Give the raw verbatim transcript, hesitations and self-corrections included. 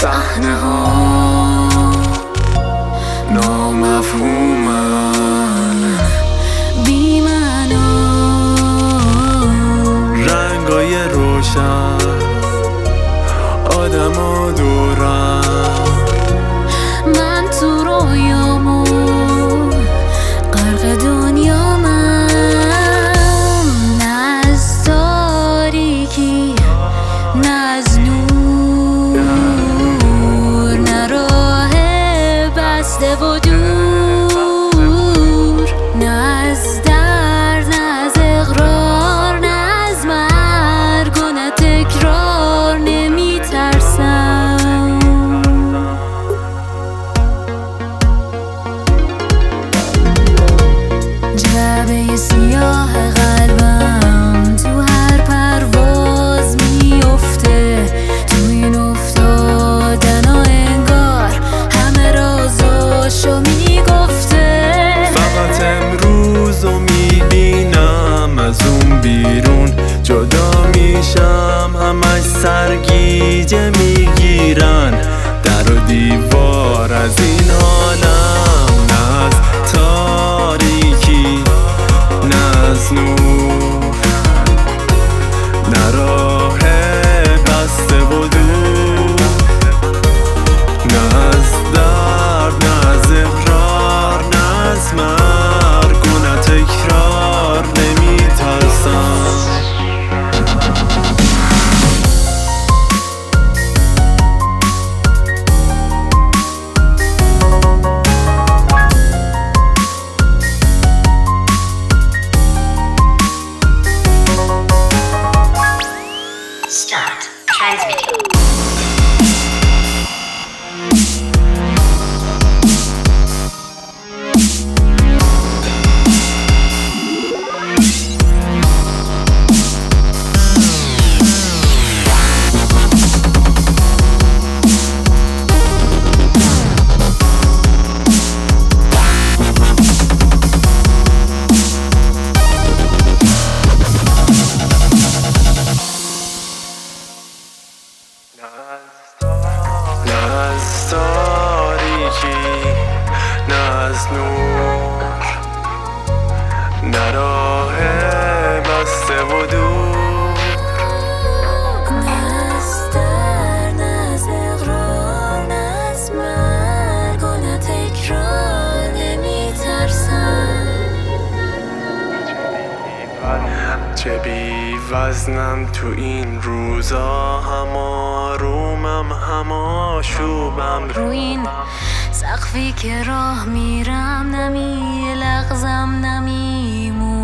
صحنه ها نامفهومن، بی معنا، رنگای روشن، آدم ها دورم، من تو رویامو غرق دنیامم. نه از تاریکی نه از نور، نه راه بسته و دور، نه از درد نه از اقرار، نه از مرگ و نه تکرار. نمی ترسم جعبه سیاه قلبم تو هر پرواز میفته، تو این افتادن و انگار همه رازاشو میگفته. فقط امروزو میبینم از اون بیرون، جدا میشم همش سرگیجه میگیرن در و دیوار از این عالم. نه از تاریکی نه از نور، نه راه بسته و دور، نه از درد نه از اقرار، نه از مرگ و نه تکرار. نمی ترسم Start transmitting. نه از تاریکی نه از نور، نه راه بسته و دور، نه از درد نه از اقرار، نه از مرگ و نه تکرار. نمی ترسم چه بی وزنم تو این روزا، هم آرومم هم آشوبم. رو این سقفی که راه میرم نمی لغزم نمی